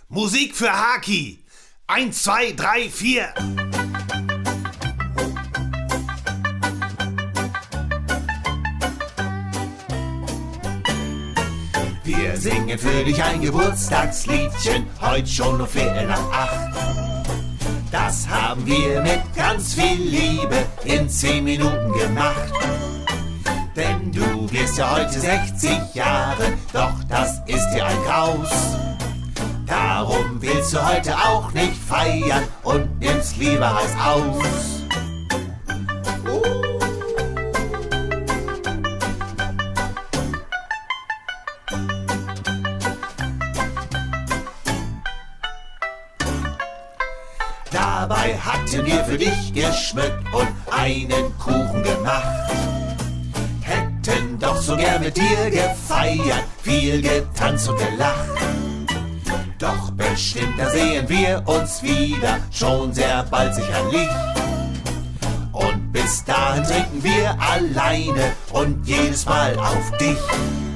Musik für Haki. 1, 2, 3, 4. Wir singen für dich ein Geburtstagsliedchen, heute schon um 7:45. Das haben wir mit ganz viel Liebe in 10 Minuten gemacht. Denn du wirst ja heute 60 Jahre, doch das ist dir ein Graus. Darum willst du heute auch nicht feiern und nimmst lieber Reis aus. Dabei hatten wir für dich geschmückt und einen Kuchen gemacht. Hätten doch so gern mit dir gefeiert, viel getanzt und gelacht. Doch bestimmt, da sehen wir uns wieder, schon sehr bald sicherlich. Und bis dahin trinken wir alleine und jedes Mal auf dich.